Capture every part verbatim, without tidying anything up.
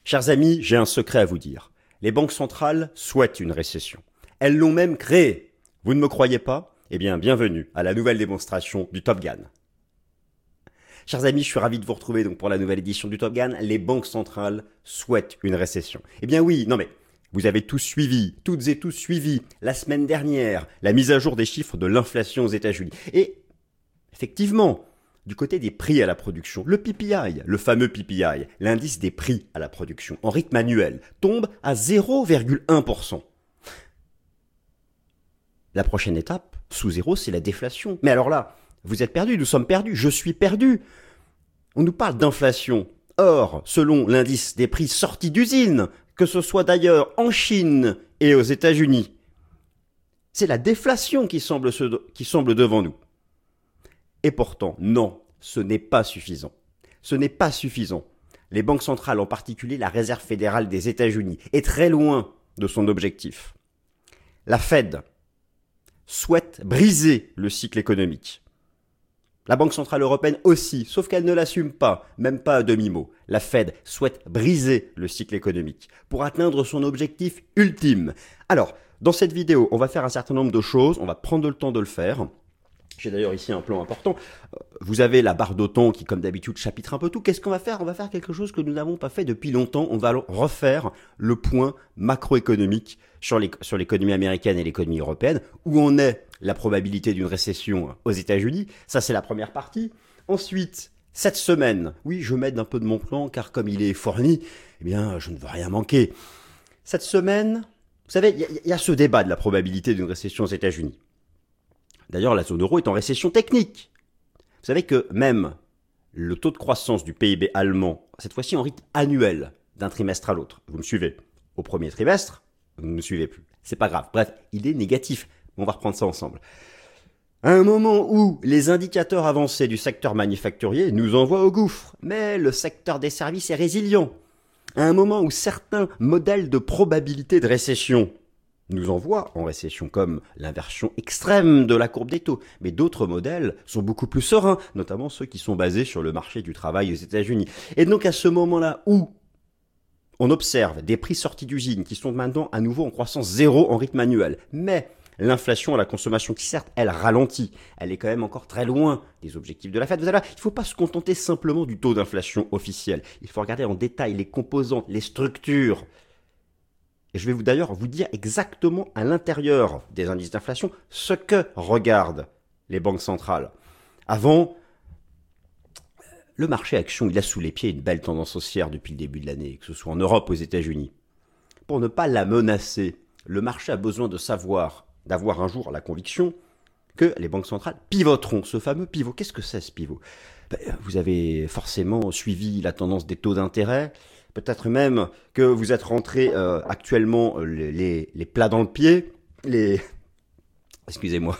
Chers amis, j'ai un secret à vous dire. Les banques centrales souhaitent une récession. Elles l'ont même créée. Vous ne me croyez pas? Eh bien, bienvenue à la nouvelle démonstration du Top Gun. Chers amis, je suis ravi de vous retrouver donc pour la nouvelle édition du Top Gun. Les banques centrales souhaitent une récession. Eh bien oui, non mais vous avez tous suivi, toutes et tous suivi la semaine dernière la mise à jour des chiffres de l'inflation aux États-Unis. Et effectivement, du côté des prix à la production, le P P I, le fameux P P I, l'indice des prix à la production, en rythme annuel, tombe à zéro virgule un pour cent. La prochaine étape, sous zéro, c'est la déflation. Mais alors là, vous êtes perdus, nous sommes perdus, je suis perdu. On nous parle d'inflation. Or, selon l'indice des prix sortis d'usine, que ce soit d'ailleurs en Chine et aux États-Unis, c'est la déflation qui semble, se, qui semble devant nous. Et pourtant, non, ce n'est pas suffisant. Ce n'est pas suffisant. Les banques centrales, en particulier la Réserve fédérale des États-Unis, est très loin de son objectif. La Fed souhaite briser le cycle économique. La Banque centrale européenne aussi, sauf qu'elle ne l'assume pas, même pas à demi-mot. La Fed souhaite briser le cycle économique pour atteindre son objectif ultime. Alors, dans cette vidéo, on va faire un certain nombre de choses, on va prendre le temps de le faire. J'ai d'ailleurs ici un plan important. Vous avez la barre d'automne qui, comme d'habitude, chapitre un peu tout. Qu'est-ce qu'on va faire? On va faire quelque chose que nous n'avons pas fait depuis longtemps. On va refaire le point macroéconomique sur l'économie américaine et l'économie européenne. Où en est la probabilité d'une récession aux États-Unis? Ça, c'est la première partie. Ensuite, cette semaine, oui, je m'aide un peu de mon plan, car comme il est fourni, eh bien, je ne veux rien manquer. Cette semaine, vous savez, il y, y a ce débat de la probabilité d'une récession aux États-Unis. D'ailleurs, la zone euro est en récession technique. Vous savez que même le taux de croissance du P I B allemand, cette fois-ci en rythme annuel, d'un trimestre à l'autre, vous me suivez? Au premier trimestre, vous ne me suivez plus. C'est pas grave. Bref, il est négatif. On va reprendre ça ensemble. À un moment où les indicateurs avancés du secteur manufacturier nous envoient au gouffre, mais le secteur des services est résilient. À un moment où certains modèles de probabilité de récession nous envoie en récession, comme l'inversion extrême de la courbe des taux. Mais d'autres modèles sont beaucoup plus sereins, notamment ceux qui sont basés sur le marché du travail aux États-Unis. Et donc à ce moment-là où on observe des prix sortis d'usine qui sont maintenant à nouveau en croissance zéro en rythme annuel, mais l'inflation à la consommation qui certes, elle ralentit, elle est quand même encore très loin des objectifs de la Fed. Vous allez voir, il ne faut pas se contenter simplement du taux d'inflation officiel. Il faut regarder en détail les composantes, les structures. Et je vais vous d'ailleurs vous dire exactement à l'intérieur des indices d'inflation ce que regardent les banques centrales. Avant, le marché action, il a sous les pieds une belle tendance haussière depuis le début de l'année, que ce soit en Europe ou aux États-Unis. Pour ne pas la menacer, le marché a besoin de savoir, d'avoir un jour la conviction que les banques centrales pivoteront. Ce fameux pivot, qu'est-ce que c'est ce pivot? Ben, vous avez forcément suivi la tendance des taux d'intérêt. Peut-être même que vous êtes rentré euh, actuellement les, les, les plats dans le pied, les... Excusez-moi.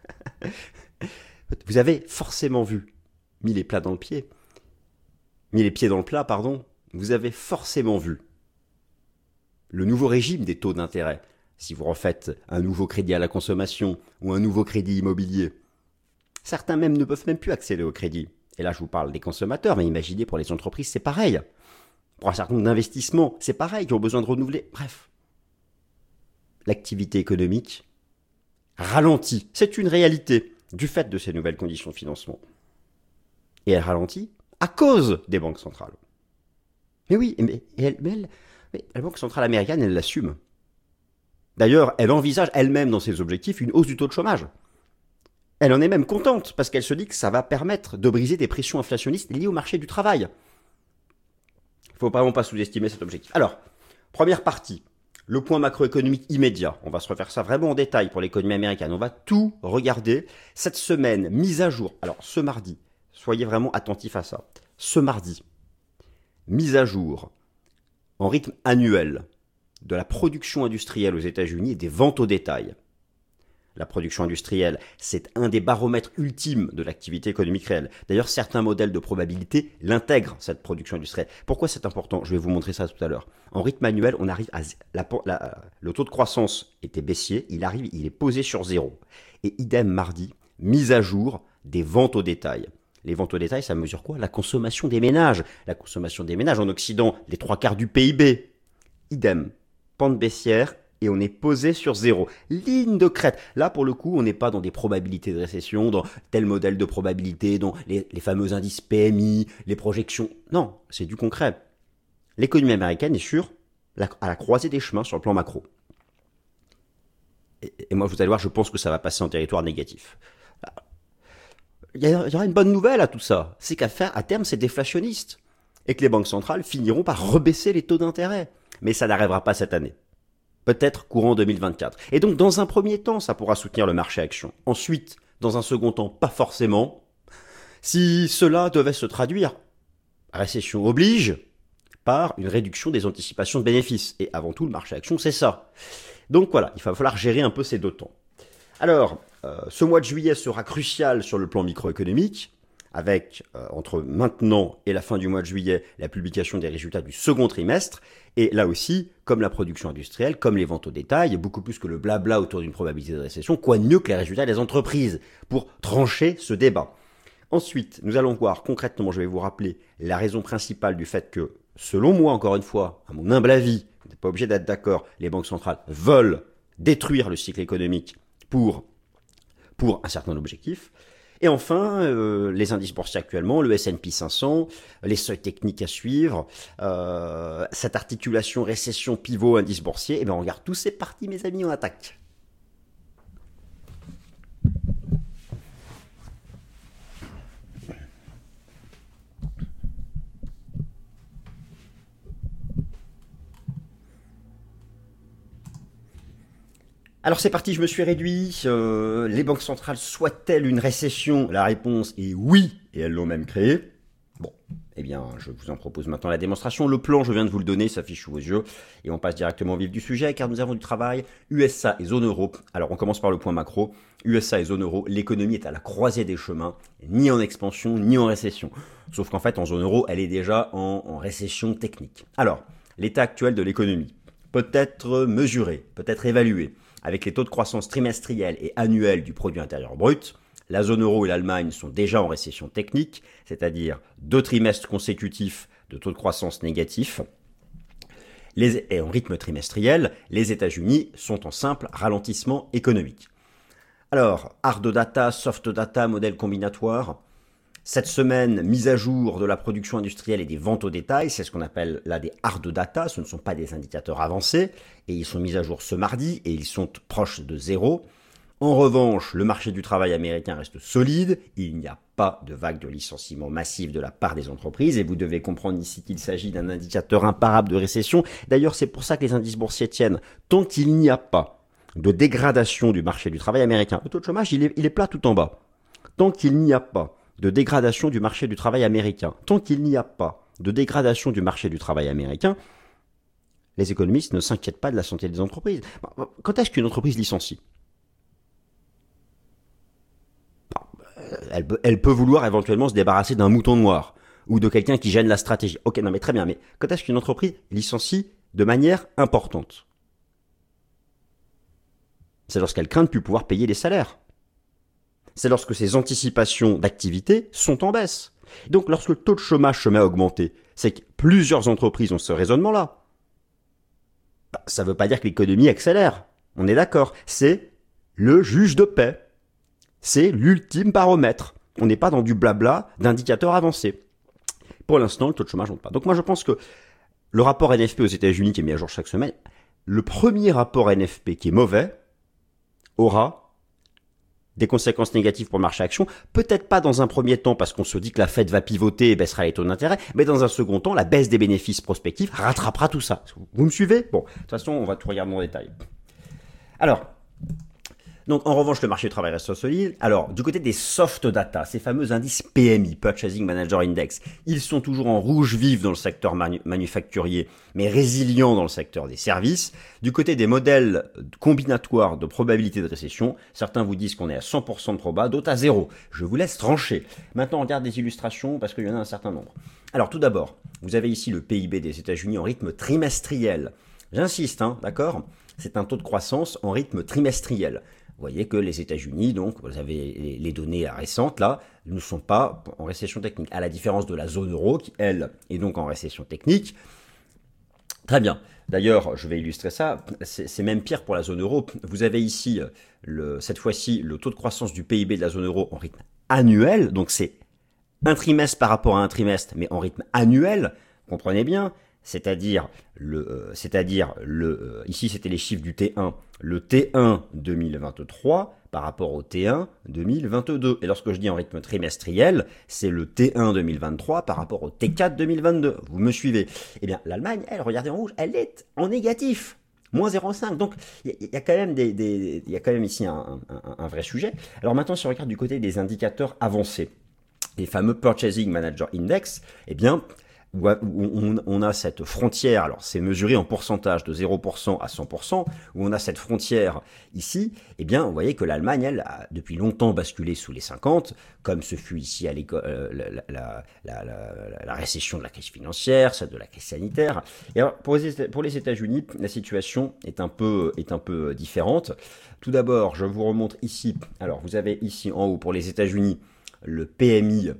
Vous avez forcément vu, mis les plats dans le pied, mis les pieds dans le plat, pardon, vous avez forcément vu le nouveau régime des taux d'intérêt. Si vous refaites un nouveau crédit à la consommation ou un nouveau crédit immobilier, certains même ne peuvent même plus accéder au crédit. Et là, je vous parle des consommateurs, mais imaginez pour les entreprises, c'est pareil. Pour un certain nombre d'investissements, c'est pareil, qui ont besoin de renouveler. Bref, l'activité économique ralentit. C'est une réalité du fait de ces nouvelles conditions de financement. Et elle ralentit à cause des banques centrales. Mais oui, mais, elle, mais, elle, mais la Banque centrale américaine, elle l'assume. D'ailleurs, elle envisage elle-même dans ses objectifs une hausse du taux de chômage. Elle en est même contente parce qu'elle se dit que ça va permettre de briser des pressions inflationnistes liées au marché du travail. Il ne faut vraiment pas sous-estimer cet objectif. Alors, première partie, le point macroéconomique immédiat. On va se refaire ça vraiment en détail pour l'économie américaine. On va tout regarder. Cette semaine, mise à jour. Alors, ce mardi, soyez vraiment attentifs à ça. Ce mardi, mise à jour en rythme annuel de la production industrielle aux États-Unis et des ventes au détail. La production industrielle, c'est un des baromètres ultimes de l'activité économique réelle. D'ailleurs, certains modèles de probabilité l'intègrent, cette production industrielle. Pourquoi c'est important? Je vais vous montrer ça tout à l'heure. En rythme annuel, on arrive à la, la, le taux de croissance était baissier, il arrive, il est posé sur zéro. Et idem mardi, mise à jour des ventes au détail. Les ventes au détail, ça mesure quoi? La consommation des ménages. La consommation des ménages en Occident, les trois quarts du P I B. Idem, pente baissière et on est posé sur zéro. Ligne de crête. Là, pour le coup, on n'est pas dans des probabilités de récession, dans tel modèle de probabilité, dans les, les fameux indices P M I, les projections. Non, c'est du concret. L'économie américaine est sur la, à la croisée des chemins sur le plan macro. Et, et moi, vous allez voir, je pense que ça va passer en territoire négatif. Il y, a, il y aura une bonne nouvelle à tout ça. C'est qu'à faire, à terme, c'est déflationniste. Et que les banques centrales finiront par rebaisser les taux d'intérêt. Mais ça n'arrivera pas cette année. Peut-être courant deux mille vingt-quatre. Et donc, dans un premier temps, ça pourra soutenir le marché action. Ensuite, dans un second temps, pas forcément. Si cela devait se traduire, récession oblige, par une réduction des anticipations de bénéfices. Et avant tout, le marché action, c'est ça. Donc voilà, il va falloir gérer un peu ces deux temps. Alors, euh, ce mois de juillet sera crucial sur le plan microéconomique, avec, euh, entre maintenant et la fin du mois de juillet, la publication des résultats du second trimestre. Et là aussi, comme la production industrielle, comme les ventes au détail, beaucoup plus que le blabla autour d'une probabilité de récession, quoi de mieux que les résultats des entreprises pour trancher ce débat. Ensuite, nous allons voir concrètement, je vais vous rappeler, la raison principale du fait que, selon moi, encore une fois, à mon humble avis, vous n'êtes pas obligé d'être d'accord, les banques centrales veulent détruire le cycle économique pour, pour un certain objectif. Et enfin, euh, les indices boursiers actuellement, le S and P cinq cents, les seuils techniques à suivre, euh, cette articulation récession pivot indice boursier, et bien on regarde tous ces parties, mes amis, on attaque. Alors c'est parti, je me suis réduit. Euh, les banques centrales souhaitent-elles une récession? La réponse est oui, et elles l'ont même créée. Bon, eh bien, je vous en propose maintenant la démonstration. Le plan, je viens de vous le donner, s'affiche sous vos yeux. Et on passe directement au vif du sujet, car nous avons du travail. U S A et zone euro. Alors on commence par le point macro. U S A et zone euro, l'économie est à la croisée des chemins, ni en expansion, ni en récession. Sauf qu'en fait, en zone euro, elle est déjà en, en récession technique. Alors, l'état actuel de l'économie peut être mesuré, peut être évalué. Avec les taux de croissance trimestriels et annuels du produit intérieur brut, la zone euro et l'Allemagne sont déjà en récession technique, c'est-à-dire deux trimestres consécutifs de taux de croissance négatifs. Les, et en rythme trimestriel, les États-Unis sont en simple ralentissement économique. Alors, hard data, soft data, modèle combinatoire. Cette semaine, mise à jour de la production industrielle et des ventes au détail, c'est ce qu'on appelle là des hard data, ce ne sont pas des indicateurs avancés, et ils sont mis à jour ce mardi, et ils sont proches de zéro. En revanche, le marché du travail américain reste solide, il n'y a pas de vague de licenciements massifs de la part des entreprises, et vous devez comprendre ici qu'il s'agit d'un indicateur imparable de récession. D'ailleurs, c'est pour ça que les indices boursiers tiennent. Tant qu'il n'y a pas de dégradation du marché du travail américain, le taux de chômage, il est, il est plat tout en bas. Tant qu'il n'y a pas de dégradation du marché du travail américain. Tant qu'il n'y a pas de dégradation du marché du travail américain, les économistes ne s'inquiètent pas de la santé des entreprises. Quand est-ce qu'une entreprise licencie? elle, elle peut vouloir éventuellement se débarrasser d'un mouton noir ou de quelqu'un qui gêne la stratégie. Ok, non mais très bien, mais quand est-ce qu'une entreprise licencie de manière importante? C'est lorsqu'elle craint de ne plus pouvoir payer les salaires. C'est lorsque ces anticipations d'activité sont en baisse. Donc lorsque le taux de chômage se met à augmenter, c'est que plusieurs entreprises ont ce raisonnement-là. Bah, ça ne veut pas dire que l'économie accélère. On est d'accord. C'est le juge de paix. C'est l'ultime baromètre. On n'est pas dans du blabla d'indicateurs avancés. Pour l'instant, le taux de chômage ne monte pas. Donc moi je pense que le rapport N F P aux États-Unis qui est mis à jour chaque semaine, le premier rapport N F P qui est mauvais aura des conséquences négatives pour le marché action, peut-être pas dans un premier temps parce qu'on se dit que la Fed va pivoter et baissera les taux d'intérêt, mais dans un second temps, la baisse des bénéfices prospectifs rattrapera tout ça. Vous me suivez? Bon, de toute façon, on va tout regarder en détail. Alors, donc en revanche, le marché du travail reste solide. Alors, du côté des soft data, ces fameux indices P M I, Purchasing Manager Index, ils sont toujours en rouge vif dans le secteur manu- manufacturier, mais résilients dans le secteur des services. Du côté des modèles combinatoires de probabilité de récession, certains vous disent qu'on est à cent pour cent de proba, d'autres à zéro. Je vous laisse trancher. Maintenant, on regarde des illustrations parce qu'il y en a un certain nombre. Alors, tout d'abord, vous avez ici le P I B des États-Unis en rythme trimestriel. J'insiste, hein, d'accord? C'est un taux de croissance en rythme trimestriel. voyez que les États-Unis, donc vous avez les données récentes là, ne sont pas en récession technique, à la différence de la zone euro qui, elle, est donc en récession technique. Très bien. D'ailleurs, je vais illustrer ça, c'est même pire pour la zone euro. Vous avez ici, le, cette fois-ci, le taux de croissance du P I B de la zone euro en rythme annuel, donc c'est un trimestre par rapport à un trimestre, mais en rythme annuel, comprenez bien, c'est-à-dire le, euh, c'est-à-dire le, euh, ici c'était les chiffres du T un, le T un deux mille vingt-trois par rapport au T un deux mille vingt-deux. Et lorsque je dis en rythme trimestriel, c'est le T un deux mille vingt-trois par rapport au T quatre deux mille vingt-deux. Vous me suivez? Eh bien, l'Allemagne, elle, regardez en rouge, elle est en négatif. moins zéro virgule cinq. Donc, il y, y a quand même des, des, y a quand même ici un, un, un vrai sujet. Alors maintenant, si on regarde du côté des indicateurs avancés, les fameux Purchasing Manager Index, eh bien, où on, on a cette frontière, alors c'est mesuré en pourcentage de zéro pour cent à cent pour cent, où on a cette frontière ici, eh bien, vous voyez que l'Allemagne, elle, a depuis longtemps basculé sous les cinquante, comme ce fut ici à l'école, euh, la, la, la, la, la récession de la crise financière, celle de la crise sanitaire. Et alors, pour les, pour les États-Unis, la situation est un peu, est un peu différente. Tout d'abord, je vous remontre ici, alors vous avez ici en haut, pour les États-Unis, le P M I,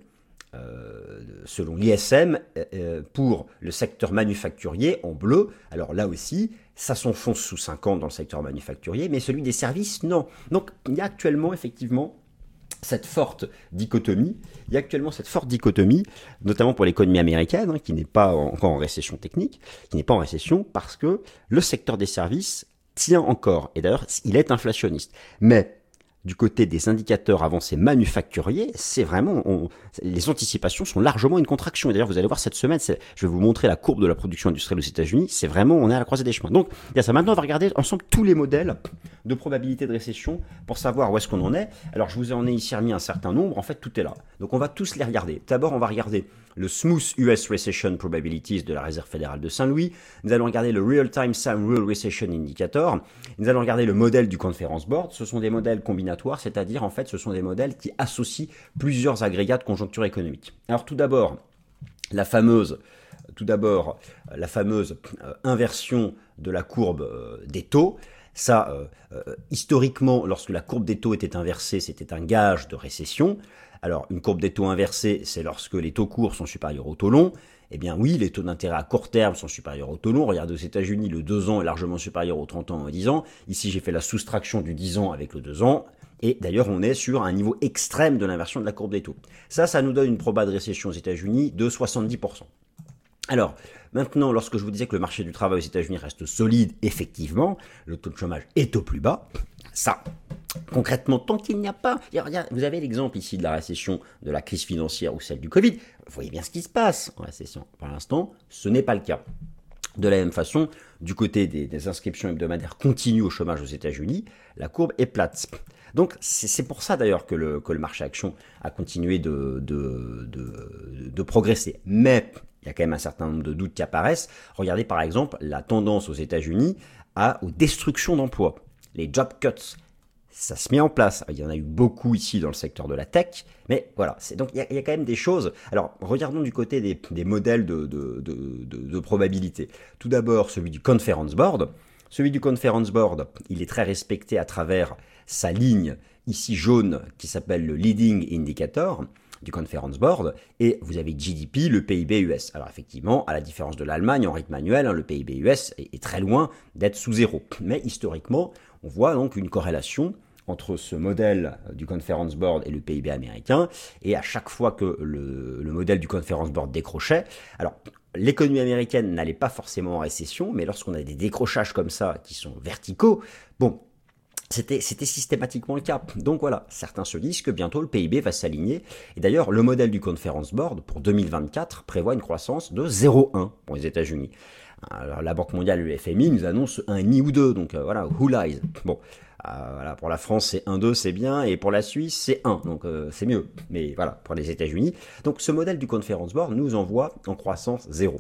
Euh, selon l'I S M, euh, pour le secteur manufacturier en bleu. Alors là aussi, ça s'enfonce sous cinquante dans le secteur manufacturier, mais celui des services, non. Donc il y a actuellement effectivement cette forte dichotomie, il y a actuellement cette forte dichotomie, notamment pour l'économie américaine, hein, qui n'est pas encore en récession technique, qui n'est pas en récession parce que le secteur des services tient encore, et d'ailleurs il est inflationniste. Mais du côté des indicateurs avancés manufacturiers, c'est vraiment, on, les anticipations sont largement une contraction. Et d'ailleurs, vous allez voir cette semaine, je vais vous montrer la courbe de la production industrielle aux États-Unis. C'est vraiment, on est à la croisée des chemins. Donc, il y a ça. Maintenant, on va regarder ensemble tous les modèles de probabilité de récession pour savoir où est-ce qu'on en est. Alors, je vous en ai ici remis un certain nombre. En fait, tout est là. Donc, on va tous les regarder. D'abord, on va regarder le Smooth U S Recession Probabilities de la Réserve fédérale de Saint-Louis. Nous allons regarder le Real-Time Sum Real Recession Indicator. Nous allons regarder le modèle du Conference Board. Ce sont des modèles combinatoires, c'est-à-dire en fait ce sont des modèles qui associent plusieurs agrégats de conjoncture économique. Alors tout d'abord, la fameuse, tout d'abord, la fameuse euh, inversion de la courbe euh, des taux. Ça, euh, euh, historiquement, lorsque la courbe des taux était inversée, c'était un gage de récession. Alors, une courbe des taux inversée, c'est lorsque les taux courts sont supérieurs aux taux longs. Eh bien oui, les taux d'intérêt à court terme sont supérieurs aux taux longs. Regardez aux États-Unis, le deux ans est largement supérieur aux trente ans et aux dix ans. Ici, j'ai fait la soustraction du dix ans avec le deux ans. Et d'ailleurs, on est sur un niveau extrême de l'inversion de la courbe des taux. Ça, ça nous donne une proba de récession aux États-Unis de soixante-dix pour cent. Alors, maintenant, lorsque je vous disais que le marché du travail aux États-Unis reste solide, effectivement, le taux de chômage est au plus bas. Ça, concrètement, tant qu'il n'y a pas... Regarde, vous avez l'exemple ici de la récession de la crise financière ou celle du Covid. Vous voyez bien ce qui se passe en récession. Pour l'instant, ce n'est pas le cas. De la même façon, du côté des, des inscriptions hebdomadaires continues au chômage aux États-Unis, la courbe est plate. Donc, c'est pour ça d'ailleurs que le, que le marché action a continué de, de, de, de progresser. Mais il y a quand même un certain nombre de doutes qui apparaissent. Regardez par exemple la tendance aux États-Unis à, aux destructions d'emplois. Les job cuts, ça se met en place. Il y en a eu beaucoup ici dans le secteur de la tech, mais voilà. Donc il y, a, il y a quand même des choses. Alors regardons du côté des, des modèles de, de, de, de, de probabilité. Tout d'abord celui du Conference Board. Celui du Conference Board, il est très respecté à travers sa ligne ici jaune qui s'appelle le Leading Indicator du Conference Board, et vous avez G D P, le P I B U S. Alors effectivement, à la différence de l'Allemagne en rythme annuel, hein, le P I B U S est, est très loin d'être sous zéro. Mais historiquement, on voit donc une corrélation entre ce modèle du Conference Board et le P I B américain, et à chaque fois que le, le modèle du Conference Board décrochait, alors l'économie américaine n'allait pas forcément en récession, mais lorsqu'on a des décrochages comme ça qui sont verticaux, bon, C'était, c'était systématiquement le cas. Donc voilà, certains se disent que bientôt le P I B va s'aligner. Et d'ailleurs, le modèle du Conference Board pour deux mille vingt-quatre prévoit une croissance de zéro virgule un pour les États-Unis. Alors, la Banque mondiale et le F M I nous annoncent un virgule cinq ou deux. Donc euh, voilà, who lies. Bon, euh, voilà, pour la France, c'est un virgule deux, c'est bien. Et pour la Suisse, c'est un. Donc euh, c'est mieux. Mais voilà, pour les États-Unis. Donc ce modèle du Conference Board nous envoie en croissance zéro.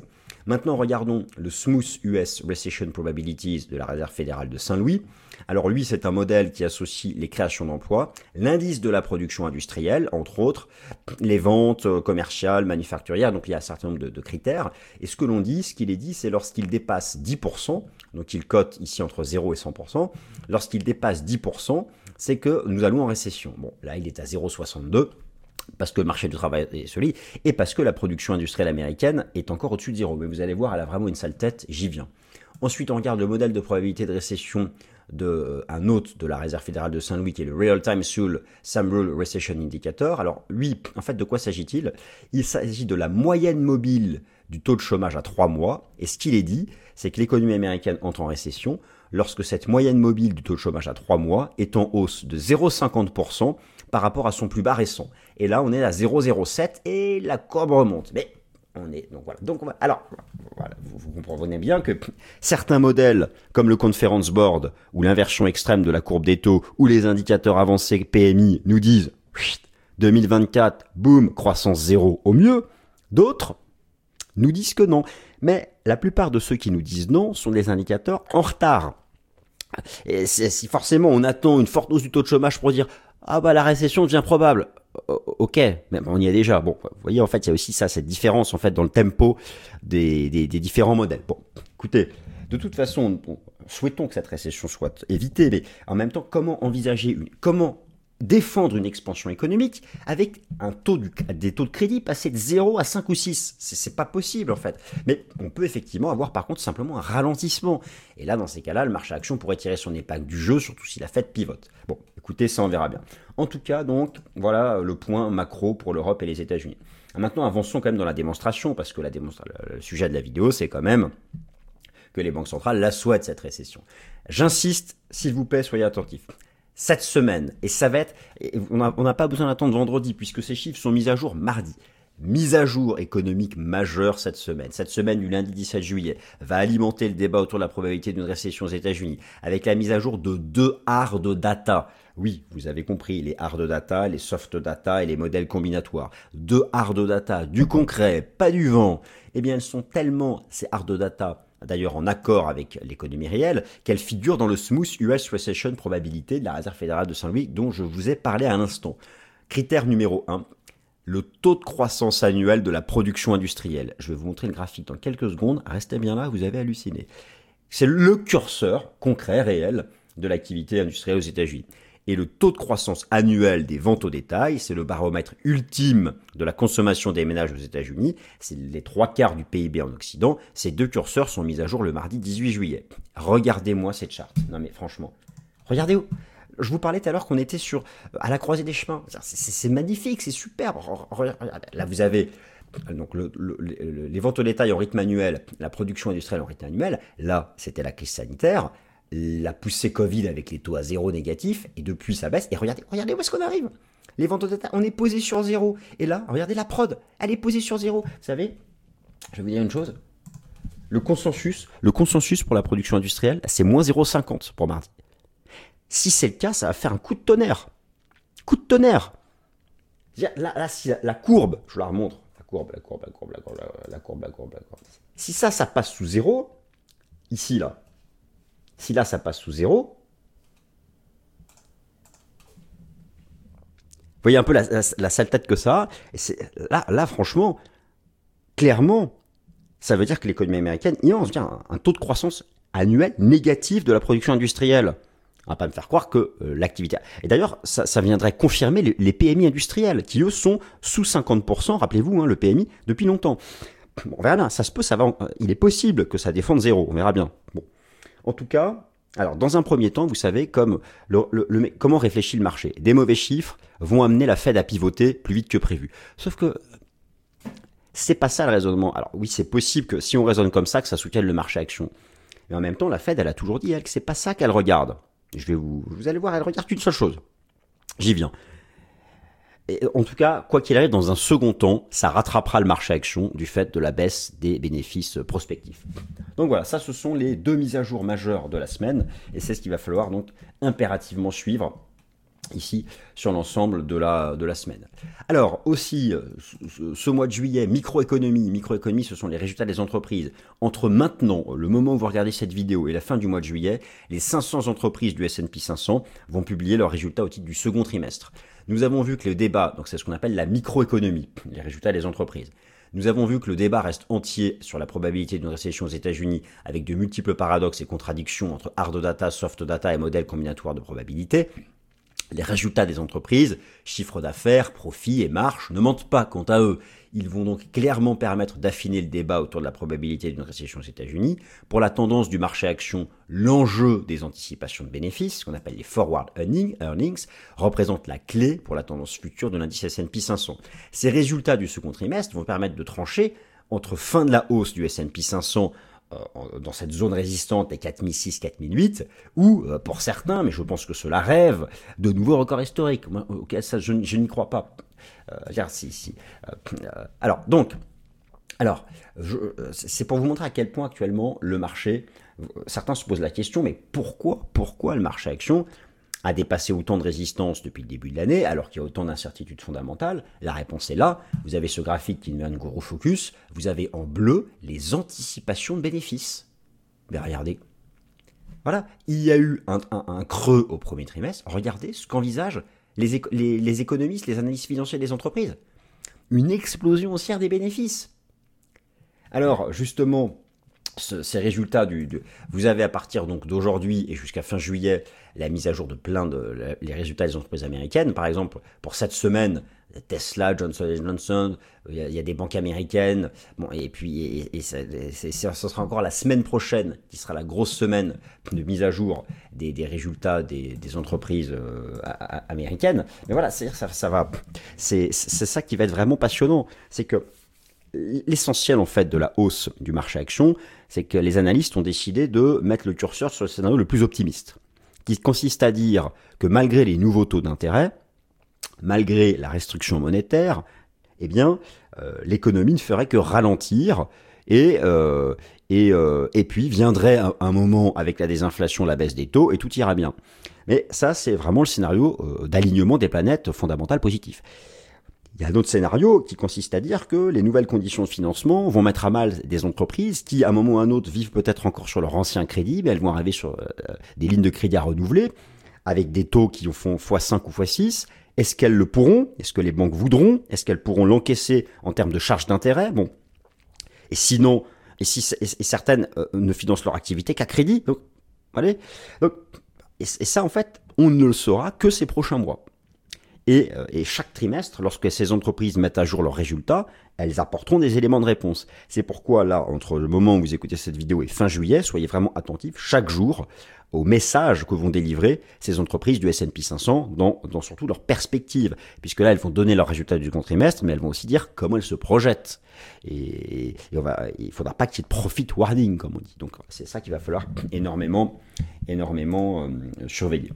Maintenant, regardons le Smooth U S Recession Probabilities de la Réserve fédérale de Saint-Louis. Alors lui, c'est un modèle qui associe les créations d'emplois, l'indice de la production industrielle, entre autres, les ventes commerciales, manufacturières, donc il y a un certain nombre de, de critères. Et ce que l'on dit, ce qu'il est dit, c'est lorsqu'il dépasse dix pour cent, donc il cote ici entre zéro et cent pour cent, lorsqu'il dépasse dix pour cent, c'est que nous allons en récession. Bon, là, il est à zéro virgule soixante-deux. Parce que le marché du travail est solide, et parce que la production industrielle américaine est encore au-dessus de zéro. Mais vous allez voir, elle a vraiment une sale tête, j'y viens. Ensuite, on regarde le modèle de probabilité de récession d'un autre de la Réserve fédérale de Saint-Louis, qui est le Real-Time Seoul Samrule Recession Indicator. Alors lui, en fait, de quoi s'agit-il? Il s'agit de la moyenne mobile du taux de chômage à trois mois, et ce qu'il est dit, c'est que l'économie américaine entre en récession lorsque cette moyenne mobile du taux de chômage à trois mois est en hausse de zéro virgule cinquante pour cent par rapport à son plus bas récent. Et là, on est à zéro virgule zéro sept et la courbe remonte. Mais on est donc voilà. Donc on va, alors voilà, vous, vous comprenez bien que certains modèles comme le Conference Board ou l'inversion extrême de la courbe des taux ou les indicateurs avancés P M I nous disent deux mille vingt-quatre, boum, croissance zéro au mieux. D'autres nous disent que non. Mais la plupart de ceux qui nous disent non sont des indicateurs en retard. Et si forcément on attend une forte hausse du taux de chômage pour dire ah bah la récession devient probable. Ok, mais on y est déjà. Bon, vous voyez, en fait, il y a aussi ça, cette différence en fait dans le tempo des, des, des différents modèles. Bon, écoutez, de toute façon, bon, souhaitons que cette récession soit évitée, mais en même temps, comment envisager une, comment défendre une expansion économique avec un taux du, des taux de crédit passés de zéro à cinq ou six. C'est, c'est pas possible en fait. Mais on peut effectivement avoir par contre simplement un ralentissement. Et là, dans ces cas-là, le marché action pourrait tirer son épingle du jeu, surtout si la Fed pivote. Bon, écoutez, ça on verra bien. En tout cas, donc, voilà le point macro pour l'Europe et les États-Unis. Maintenant, avançons quand même dans la démonstration, parce que la démonstra- le sujet de la vidéo, c'est quand même que les banques centrales la souhaitent, cette récession. J'insiste, s'il vous plaît, soyez attentifs. Cette semaine, et ça va être, on n'a on n'a pas besoin d'attendre vendredi puisque ces chiffres sont mis à jour mardi. Mise à jour économique majeure cette semaine. Cette semaine du lundi dix-sept juillet va alimenter le débat autour de la probabilité d'une récession aux États-Unis avec la mise à jour de deux hard data. Oui, vous avez compris, les hard data, les soft data et les modèles combinatoires. Deux hard data, du concret, pas du vent. Eh bien, elles sont tellement, ces hard data, d'ailleurs en accord avec l'économie réelle, qu'elle figure dans le Smooth U S Recession Probability de la Réserve fédérale de Saint-Louis dont je vous ai parlé à l'instant. Critère numéro un, le taux de croissance annuel de la production industrielle. Je vais vous montrer le graphique dans quelques secondes, restez bien là, vous avez halluciné. C'est le curseur concret, réel, de l'activité industrielle aux États-Unis. Et le taux de croissance annuel des ventes au détail, c'est le baromètre ultime de la consommation des ménages aux États-Unis. C'est les trois quarts du P I B en Occident. Ces deux curseurs sont mis à jour le mardi dix-huit juillet. Regardez-moi cette charte. Non mais franchement, regardez où. Je vous parlais tout à l'heure qu'on était sur à la croisée des chemins. C'est, c'est, c'est magnifique, c'est superbe. Là, vous avez donc le, le, le, les ventes au détail en rythme annuel, la production industrielle en rythme annuel. Là, c'était la crise sanitaire. La poussée Covid avec les taux à zéro négatif, et depuis ça baisse, et regardez, regardez où est-ce qu'on arrive. Les ventes au détail, on est posé sur zéro, et là, regardez la prod, elle est posée sur zéro. Vous savez, je vais vous dire une chose, le consensus, le consensus pour la production industrielle, c'est moins zéro virgule cinquante pour mardi. Si c'est le cas, ça va faire un coup de tonnerre. Coup de tonnerre. Là, là si la, la courbe, je vous la remontre, la courbe, la courbe, la courbe, la courbe, la courbe, la courbe, la courbe. Si ça, ça passe sous zéro, ici, là, si là, ça passe sous zéro, vous voyez un peu la, la, la sale tête que ça a. Et c'est, là, là, franchement, clairement, ça veut dire que l'économie américaine, il y a un, un taux de croissance annuel négatif de la production industrielle. On va pas me faire croire que euh, l'activité... Et d'ailleurs, ça, ça viendrait confirmer les, les P M I industriels, qui eux sont sous cinquante pour cent, rappelez-vous, hein, le P M I, depuis longtemps. Bon, on verra bien, ça se peut, ça va, il est possible que ça défende zéro, on verra bien. Bon. En tout cas, alors dans un premier temps, vous savez comme le, le, le, comment réfléchit le marché. Des mauvais chiffres vont amener la Fed à pivoter plus vite que prévu. Sauf que c'est pas ça le raisonnement. Alors oui, c'est possible que si on raisonne comme ça, que ça soutienne le marché action. Mais en même temps, la Fed, elle a toujours dit elle que c'est pas ça qu'elle regarde. Je vais vous, vous allez voir, elle regarde qu'une seule chose. J'y viens. Et en tout cas, quoi qu'il arrive, dans un second temps, ça rattrapera le marché action du fait de la baisse des bénéfices prospectifs. Donc voilà, ça ce sont les deux mises à jour majeures de la semaine, et c'est ce qu'il va falloir donc impérativement suivre ici sur l'ensemble de la, de la semaine. Alors aussi, ce, ce mois de juillet, microéconomie, microéconomie, ce sont les résultats des entreprises. Entre maintenant, le moment où vous regardez cette vidéo et la fin du mois de juillet, les cinq cents entreprises du S and P cinq cents vont publier leurs résultats au titre du second trimestre. Nous avons vu que le débat, donc c'est ce qu'on appelle la microéconomie, les résultats des entreprises. Nous avons vu que le débat reste entier sur la probabilité d'une récession aux États-Unis avec de multiples paradoxes et contradictions entre hard data, soft data et modèles combinatoires de probabilité. Les résultats des entreprises, chiffre d'affaires, profits et marges ne mentent pas quant à eux. Ils vont donc clairement permettre d'affiner le débat autour de la probabilité d'une récession aux États-Unis. Pour la tendance du marché action, l'enjeu des anticipations de bénéfices, ce qu'on appelle les forward earnings, représente la clé pour la tendance future de l'indice S and P cinq cents. Ces résultats du second trimestre vont permettre de trancher entre fin de la hausse du S and P cinq cents dans cette zone résistante des quatre mille six, quatre mille huit, ou pour certains, mais je pense que cela rêve, de nouveaux records historiques, auxquels ça, je, je n'y crois pas. Euh, si, si. Euh, alors, donc, alors, je, c'est pour vous montrer à quel point actuellement le marché, certains se posent la question, mais pourquoi, pourquoi le marché action a dépassé autant de résistance depuis le début de l'année, alors qu'il y a autant d'incertitudes fondamentales? La réponse est là. Vous avez ce graphique qui vient de Guru Focus. Vous avez en bleu les anticipations de bénéfices. Mais regardez. Voilà. Il y a eu un, un, un creux au premier trimestre. Regardez ce qu'envisagent les, éco- les, les économistes, les analystes financiers des entreprises. Une explosion haussière des bénéfices. Alors, justement, ce, ces résultats, du, de, vous avez à partir donc d'aujourd'hui et jusqu'à fin juillet la mise à jour de plein de la, les résultats des entreprises américaines. Par exemple, pour cette semaine, Tesla, Johnson and Johnson, il y a, il y a des banques américaines. Bon, et puis, et, et ça, c'est, ça sera encore la semaine prochaine qui sera la grosse semaine de mise à jour des, des résultats des, des entreprises euh, a, a, américaines. Mais voilà, c'est, ça, ça va. C'est, c'est ça qui va être vraiment passionnant, c'est que l'essentiel en fait de la hausse du marché action, c'est que les analystes ont décidé de mettre le curseur sur le scénario le plus optimiste, qui consiste à dire que malgré les nouveaux taux d'intérêt, malgré la restriction monétaire, eh bien, euh, l'économie ne ferait que ralentir et, euh, et, euh, et puis viendrait un, un moment avec la désinflation, la baisse des taux et tout ira bien. Mais ça, c'est vraiment le scénario euh, d'alignement des planètes fondamentales positif. Il y a un autre scénario qui consiste à dire que les nouvelles conditions de financement vont mettre à mal des entreprises qui, à un moment ou à un autre, vivent peut-être encore sur leur ancien crédit, mais elles vont arriver sur euh, des lignes de crédit à renouveler, avec des taux qui font fois cinq ou fois six. Est-ce qu'elles le pourront? Est-ce que les banques voudront? Est-ce qu'elles pourront l'encaisser en termes de charges d'intérêt? Bon. Et sinon, et, si, et, et certaines euh, ne financent leur activité qu'à crédit. Donc, allez. Donc, et, et ça, en fait, on ne le saura que ces prochains mois. Et, et chaque trimestre, lorsque ces entreprises mettent à jour leurs résultats, elles apporteront des éléments de réponse. C'est pourquoi là, entre le moment où vous écoutez cette vidéo et fin juillet, soyez vraiment attentifs chaque jour aux messages que vont délivrer ces entreprises du S and P cinq cents dans, dans surtout leurs perspectives. Puisque là, elles vont donner leurs résultats du second trimestre, mais elles vont aussi dire comment elles se projettent. Et, et on va, il ne faudra pas qu'il y ait de profit warning, comme on dit. Donc c'est ça qu'il va falloir énormément, énormément euh, surveiller.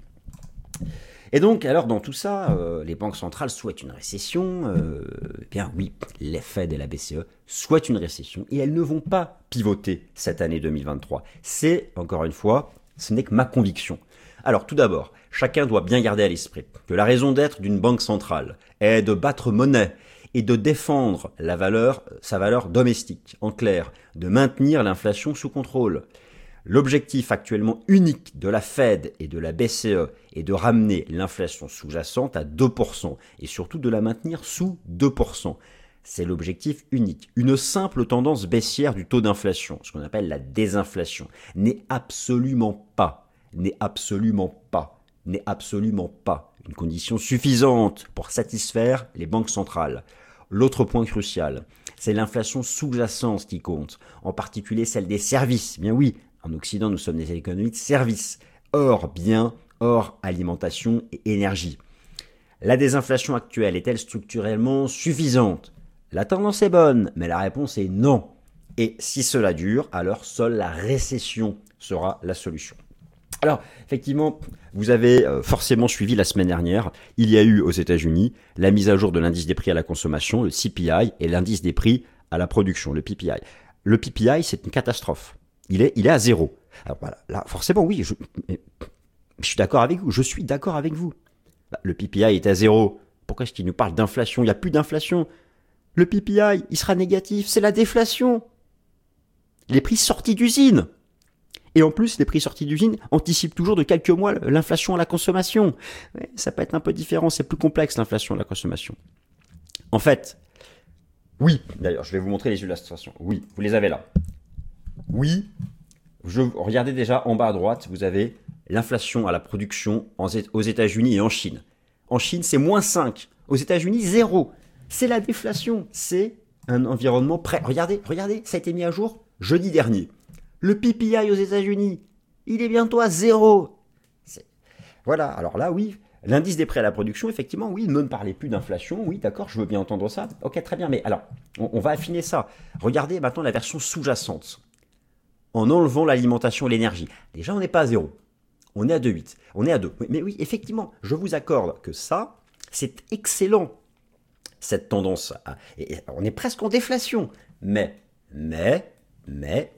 Et donc, alors dans tout ça, euh, les banques centrales souhaitent une récession. Euh, eh bien oui, les Fed et la B C E souhaitent une récession et elles ne vont pas pivoter cette année deux mille vingt-trois. C'est, encore une fois, ce n'est que ma conviction. Alors tout d'abord, chacun doit bien garder à l'esprit que la raison d'être d'une banque centrale est de battre monnaie et de défendre la valeur, sa valeur domestique. En clair, de maintenir l'inflation sous contrôle. L'objectif actuellement unique de la Fed et de la B C E est de ramener l'inflation sous-jacente à deux pour cent et surtout de la maintenir sous deux pour cent. C'est l'objectif unique. Une simple tendance baissière du taux d'inflation, ce qu'on appelle la désinflation, n'est absolument pas, n'est absolument pas, n'est absolument pas une condition suffisante pour satisfaire les banques centrales. L'autre point crucial, c'est l'inflation sous-jacente qui compte, en particulier celle des services. Bien oui, en Occident, nous sommes des économies de services, hors biens, hors alimentation et énergie. La désinflation actuelle est-elle structurellement suffisante? La tendance est bonne, mais la réponse est non. Et si cela dure, alors seule la récession sera la solution. Alors, effectivement, vous avez euh, forcément suivi la semaine dernière, il y a eu aux États-Unis la mise à jour de l'indice des prix à la consommation, le C P I, et l'indice des prix à la production, le P P I. Le P P I, c'est une catastrophe. Il est, il est à zéro. Alors voilà, là, forcément, oui, je, je suis d'accord avec vous, je suis d'accord avec vous. Bah, le P P I est à zéro. Pourquoi est-ce qu'il nous parle d'inflation? Il n'y a plus d'inflation. Le P P I, il sera négatif. C'est la déflation. Les prix sortis d'usine. Et en plus, les prix sortis d'usine anticipent toujours de quelques mois l'inflation à la consommation. Ouais, ça peut être un peu différent. C'est plus complexe, l'inflation à la consommation. En fait, oui, d'ailleurs, je vais vous montrer les illustrations. Oui, vous les avez là. Oui, je, regardez déjà en bas à droite, vous avez l'inflation à la production en, aux États-Unis et en Chine. En Chine, c'est moins cinq. Aux États-Unis, zéro. C'est la déflation. C'est un environnement prêt. Regardez, regardez, ça a été mis à jour jeudi dernier. Le P P I aux États-Unis, il est bientôt à zéro. C'est... Voilà, alors là, oui, l'indice des prêts à la production, effectivement, oui, ne me parlez plus d'inflation. Oui, d'accord, je veux bien entendre ça. Ok, très bien, mais alors, on, on va affiner ça. Regardez maintenant la version sous-jacente. En enlevant l'alimentation et l'énergie. Déjà, on n'est pas à zéro. On est à deux virgule huit. On est à deux. Mais oui, effectivement, je vous accorde que ça, c'est excellent. Cette tendance, à, et on est presque en déflation. Mais, mais, mais,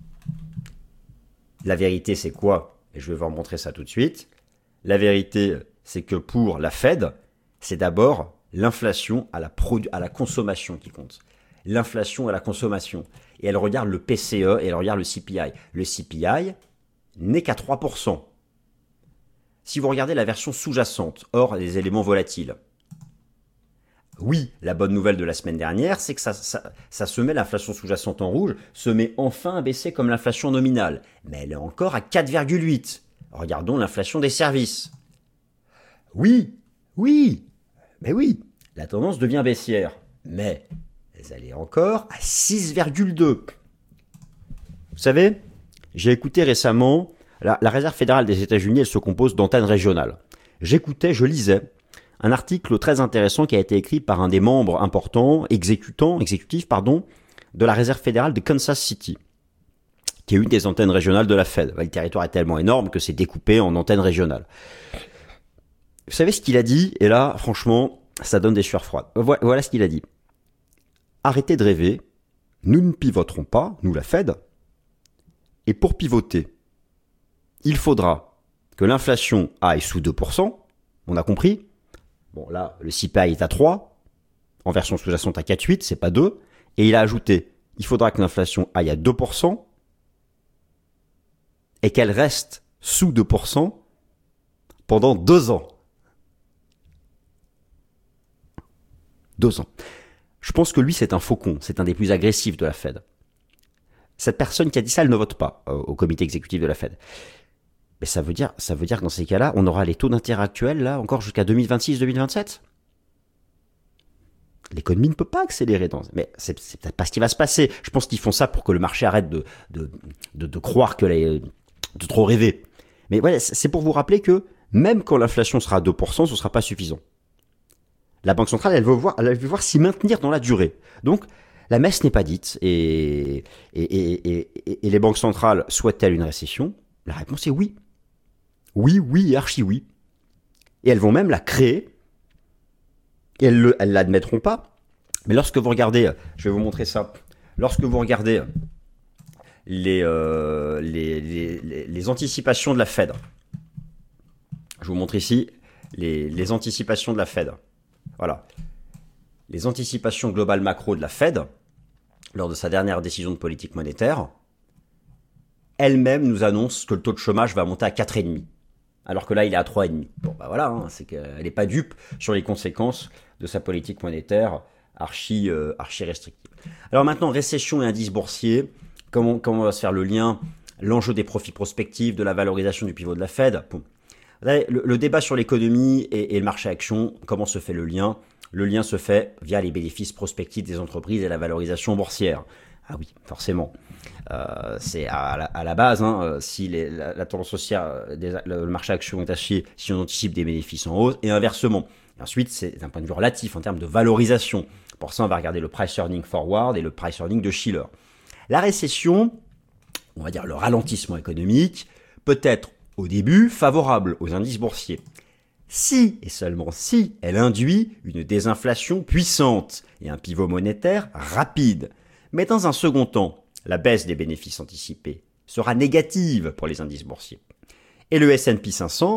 la vérité, c'est quoi? Et je vais vous montrer ça tout de suite. La vérité, c'est que pour la Fed, c'est d'abord l'inflation à la, produ- à la consommation qui compte. L'inflation à la consommation. Et elle regarde le P C E et elle regarde le C P I. Le C P I n'est qu'à trois pour cent. Si vous regardez la version sous-jacente, hors les éléments volatiles, oui, la bonne nouvelle de la semaine dernière, c'est que ça, ça, ça se met, l'inflation sous-jacente en rouge, se met enfin à baisser comme l'inflation nominale. Mais elle est encore à quatre virgule huit. Regardons l'inflation des services. Oui, oui, mais oui, la tendance devient baissière. Mais elle est encore à six virgule deux. Vous savez, j'ai écouté récemment, la, la Réserve fédérale des États-Unis, elle se compose d'antennes régionales. J'écoutais, je lisais un article très intéressant qui a été écrit par un des membres importants, exécutants, exécutifs, pardon, de la Réserve fédérale de Kansas City, qui est une des antennes régionales de la Fed. Le territoire est tellement énorme que c'est découpé en antennes régionales. Vous savez ce qu'il a dit? Et là, franchement, ça donne des sueurs froides. Voilà ce qu'il a dit. Arrêtez de rêver, nous ne pivoterons pas, nous la Fed, et pour pivoter, il faudra que l'inflation aille sous deux pour cent, on a compris. Bon, là, le C P I est à trois, en version sous-jacente à quatre virgule huit, c'est pas deux. Et il a ajouté, il faudra que l'inflation aille à deux pour cent et qu'elle reste sous deux pour cent pendant deux ans. Deux ans. Je pense que lui, c'est un faucon, c'est un des plus agressifs de la Fed. Cette personne qui a dit ça, elle ne vote pas euh, au comité exécutif de la Fed. Mais ça veut dire, ça veut dire que dans ces cas-là, on aura les taux d'intérêt actuels, là, encore jusqu'à deux mille vingt-six deux mille vingt-sept. L'économie ne peut pas accélérer dans... Mais c'est, c'est peut-être pas ce qui va se passer. Je pense qu'ils font ça pour que le marché arrête de, de, de, de croire que les, de trop rêver. Mais voilà, c'est pour vous rappeler que même quand l'inflation sera à deux pour cent, ce ne sera pas suffisant. La Banque centrale, elle veut voir, elle veut voir s'y maintenir dans la durée. Donc, la messe n'est pas dite. Et, et, et, et, et les banques centrales souhaitent-elles une récession? La réponse est oui. Oui, oui et archi oui. Et elles vont même la créer. Et elles ne elles l'admettront pas. Mais lorsque vous regardez, je vais vous montrer ça, lorsque vous regardez les, euh, les, les, les, les anticipations de la Fed, je vous montre ici les, les anticipations de la Fed. Voilà. Les anticipations globales macro de la Fed, lors de sa dernière décision de politique monétaire, elle-même nous annonce que le taux de chômage va monter à quatre virgule cinq. Alors que là, il est à trois virgule cinq. Bon, bah voilà, hein, c'est qu'elle n'est pas dupe sur les conséquences de sa politique monétaire archi, euh, archi restrictive. Alors maintenant, récession et indice boursier, comment, comment va se faire le lien? L'enjeu des profits prospectifs, de la valorisation du pivot de la Fed. Bon. Le, le débat sur l'économie et, et le marché action, comment se fait le lien? Le lien se fait via les bénéfices prospectifs des entreprises et la valorisation boursière. Ah oui, forcément. Euh, c'est à la, à la base, hein, si les, la, la tendance haussière, des, le marché action est à chier, si on anticipe des bénéfices en hausse, et inversement. Et ensuite, c'est d'un point de vue relatif, en termes de valorisation. Pour ça, on va regarder le price earning forward et le price earning de Shiller. La récession, on va dire le ralentissement économique, peut être au début favorable aux indices boursiers. Si, et seulement si, elle induit une désinflation puissante et un pivot monétaire rapide. Mais dans un second temps, la baisse des bénéfices anticipés sera négative pour les indices boursiers. Et le S and P cinq cents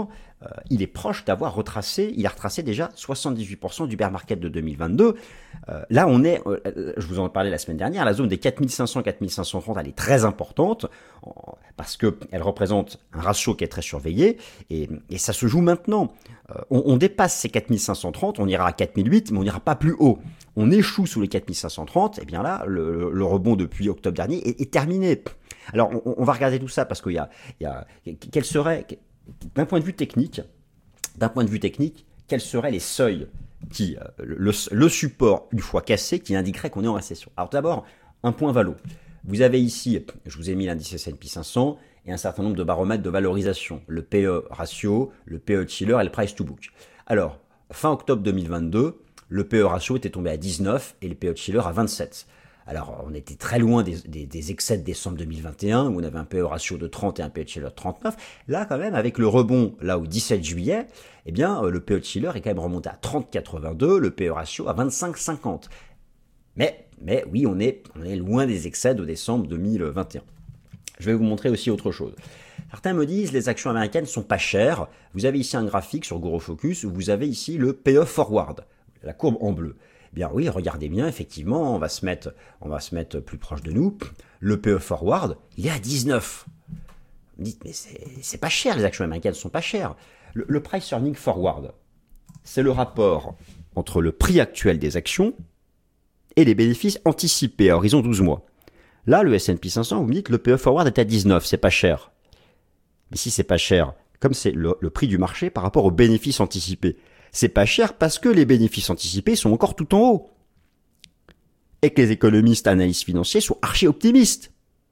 euh, il est proche d'avoir retracé, il a retracé déjà soixante-dix-huit pour cent du bear market de deux mille vingt-deux. Euh, là, on est, euh, je vous en parlais la semaine dernière, la zone des quatre mille cinq cents à quatre mille cinq cent trente, elle est très importante en, parce qu'elle représente un ratio qui est très surveillé et, et ça se joue maintenant. Euh, on, on dépasse ces quatre mille cinq cent trente, on ira à quatre mille huit, mais on n'ira pas plus haut. On échoue sous les quatre mille cinq cent trente, et bien là, le, le rebond depuis octobre dernier est, est terminé. Alors, on, on va regarder tout ça parce qu'il y a, il y a quel serait, d'un point de vue technique, d'un point de vue technique, quels seraient les seuils qui, le, le support une fois cassé, qui indiquerait qu'on est en récession. Alors d'abord, un point valo. Vous avez ici, je vous ai mis l'indice S and P cinq cents et un certain nombre de baromètres de valorisation, le P E ratio, le P E chiller et le price to book. Alors, fin octobre deux mille vingt-deux, le P E ratio était tombé à dix-neuf et le P E chiller à vingt-sept. Alors, on était très loin des, des, des excès de décembre deux mille vingt et un, où on avait un P E ratio de trente et un P E chiller de trente-neuf. Là, quand même, avec le rebond, là, au dix-sept juillet, eh bien, le P E chiller est quand même remonté à trente virgule quatre-vingt-deux, le P E ratio à vingt-cinq virgule cinquante. Mais, mais oui, on est, on est loin des excès de décembre deux mille vingt et un. Je vais vous montrer aussi autre chose. Certains me disent, les actions américaines sont pas chères. Vous avez ici un graphique sur GoroFocus, où vous avez ici le P E forward, la courbe en bleu. Bien oui, regardez bien, effectivement, on va se mettre, on va se mettre plus proche de nous. Le P E forward, il est à dix-neuf. Vous me dites, mais c'est, c'est pas cher, les actions américaines sont pas chères. Le, le price earning forward, c'est le rapport entre le prix actuel des actions et les bénéfices anticipés à horizon douze mois. Là, le S and P cinq cents, vous me dites, le P E forward est à dix-neuf, c'est pas cher. Mais si c'est pas cher, comme c'est le, le prix du marché par rapport aux bénéfices anticipés, c'est pas cher parce que les bénéfices anticipés sont encore tout en haut. Et que les économistes analystes financiers sont archi optimistes.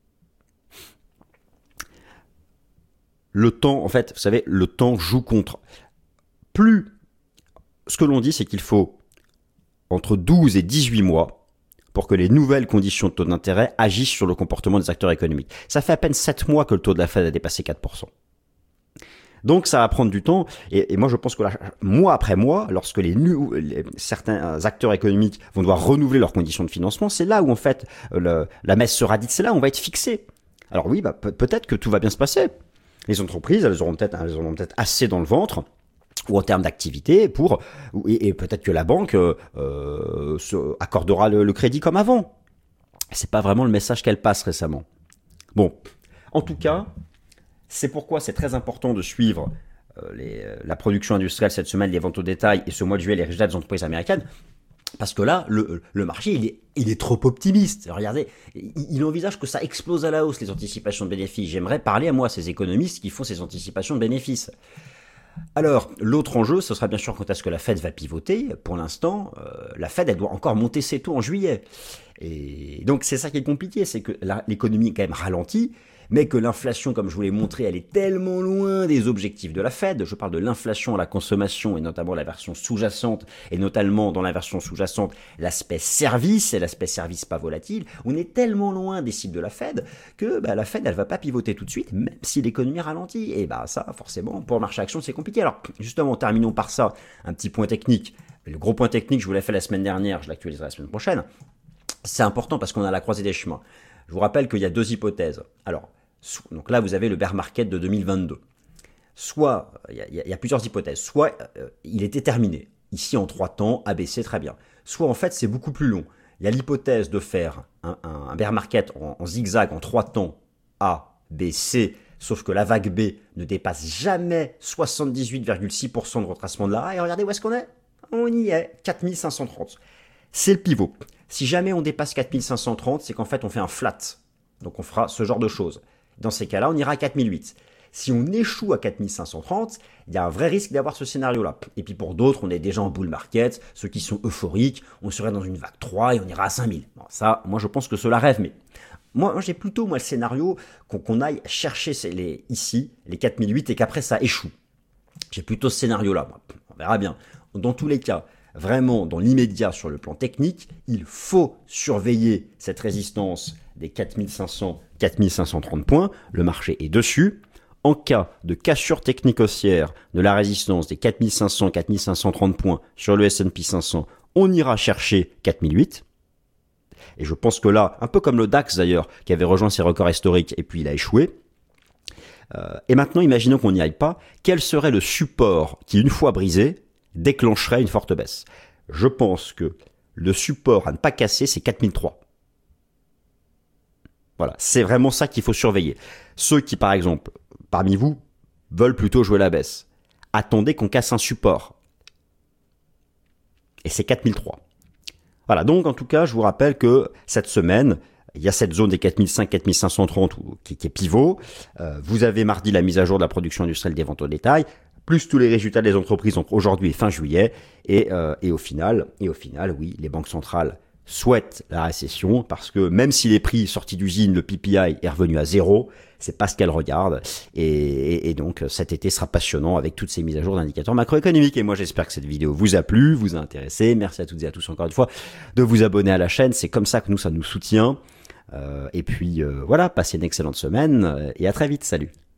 Le temps, en fait, vous savez, le temps joue contre. Plus, ce que l'on dit, c'est qu'il faut entre douze et dix-huit mois pour que les nouvelles conditions de taux d'intérêt agissent sur le comportement des acteurs économiques. Ça fait à peine sept mois que le taux de la Fed a dépassé quatre pour cent. Donc ça va prendre du temps, et, et moi je pense que là, mois après mois, lorsque les, les certains acteurs économiques vont devoir renouveler leurs conditions de financement, c'est là où en fait le, la messe sera dite, c'est là où on va être fixé. Alors oui, bah, pe- peut-être que tout va bien se passer. Les entreprises, elles auront peut-être, elles auront peut-être assez dans le ventre, ou en termes d'activité, pour et, et peut-être que la banque euh, se accordera le, le crédit comme avant. C'est pas vraiment le message qu'elle passe récemment. Bon, en tout cas. C'est pourquoi c'est très important de suivre euh, les, euh, la production industrielle cette semaine, les ventes au détail et ce mois de juillet, les résultats des entreprises américaines. Parce que là, le, le marché, il est, il est trop optimiste. Regardez, il, il envisage que ça explose à la hausse, les anticipations de bénéfices. J'aimerais parler à moi, ces économistes qui font ces anticipations de bénéfices. Alors, l'autre enjeu, ce sera bien sûr quand est-ce que la Fed va pivoter. Pour l'instant, euh, la Fed, elle doit encore monter ses taux en juillet. Et donc, c'est ça qui est compliqué, c'est que la, l'économie est quand même ralentie, mais que l'inflation, comme je vous l'ai montré, elle est tellement loin des objectifs de la Fed. Je parle de l'inflation à la consommation et notamment la version sous-jacente, et notamment dans la version sous-jacente, l'aspect service et l'aspect service pas volatile. On est tellement loin des cibles de la Fed que bah, la Fed, elle va pas pivoter tout de suite, même si l'économie ralentit. Et bah ça, forcément, pour le marché action, c'est compliqué. Alors, justement, terminons par ça. Un petit point technique. Le gros point technique, je vous l'ai fait la semaine dernière, je l'actualiserai la semaine prochaine. C'est important parce qu'on a la croisée des chemins. Je vous rappelle qu'il y a deux hypothèses. Alors, donc là, vous avez le bear market de deux mille vingt-deux. Soit, il y a, il y a plusieurs hypothèses. Soit, euh, il était terminé. Ici, en trois temps, A B C, très bien. Soit, en fait, c'est beaucoup plus long. Il y a l'hypothèse de faire un, un, un bear market en, en zigzag, en trois temps, A, B, C, sauf que la vague B ne dépasse jamais soixante-dix-huit virgule six pour cent de retracement de la A. Et regardez où est-ce qu'on est. On y est, quatre mille cinq cent trente. C'est le pivot. Si jamais on dépasse quatre mille cinq cent trente, c'est qu'en fait, on fait un flat. Donc, on fera ce genre de choses. Dans ces cas-là, on ira à quatre mille huit. Si on échoue à quatre mille cinq cent trente, il y a un vrai risque d'avoir ce scénario-là. Et puis pour d'autres, on est déjà en bull market, ceux qui sont euphoriques, on serait dans une vague trois et on ira à cinq mille. Bon, ça, moi je pense que cela rêve, mais moi, moi j'ai plutôt moi le scénario qu'on, qu'on aille chercher les, ici les quatre mille huit et qu'après ça échoue. J'ai plutôt ce scénario-là, moi. On verra bien. Dans tous les cas, vraiment dans l'immédiat sur le plan technique, il faut surveiller cette résistance des quatre mille cinq cents à quatre mille cinq cent trente points, le marché est dessus. En cas de cassure technique haussière de la résistance des quatre mille cinq cents à quatre mille cinq cent trente points sur le S and P cinq cents, on ira chercher quatre mille huit. Et je pense que là, un peu comme le DAX d'ailleurs, qui avait rejoint ses records historiques et puis il a échoué, Euh, et maintenant, imaginons qu'on n'y aille pas. Quel serait le support qui, une fois brisé, déclencherait une forte baisse? Je pense que le support à ne pas casser, c'est quatre mille trois. Voilà, c'est vraiment ça qu'il faut surveiller. Ceux qui, par exemple, parmi vous, veulent plutôt jouer la baisse, attendez qu'on casse un support. Et c'est quatre mille trois. Voilà, donc en tout cas, je vous rappelle que cette semaine, il y a cette zone des quatre mille cinq cents quatre mille cinq cent trente qui, qui est pivot. Euh, vous avez mardi la mise à jour de la production industrielle des ventes au détail, plus tous les résultats des entreprises entre aujourd'hui et fin juillet. Et, euh, et, au final, et au final, oui, les banques centrales souhaitent la récession parce que même si les prix sortis d'usine, le P P I est revenu à zéro, c'est pas ce qu'elles regardent. Et, et, et donc cet été sera passionnant avec toutes ces mises à jour d'indicateurs macroéconomiques. Et moi j'espère que cette vidéo vous a plu, vous a intéressé. Merci à toutes et à tous encore une fois de vous abonner à la chaîne. C'est comme ça que nous, ça nous soutient. Euh, et puis euh, voilà, passez une excellente semaine et à très vite. Salut.